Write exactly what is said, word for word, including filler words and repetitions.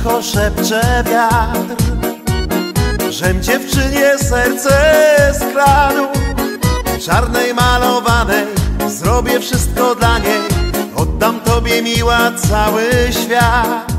cicho szepcze wiatr, żem dziewczynie serce skradł. Czarnej malowanej zrobię wszystko dla niej, oddam tobie miła cały świat.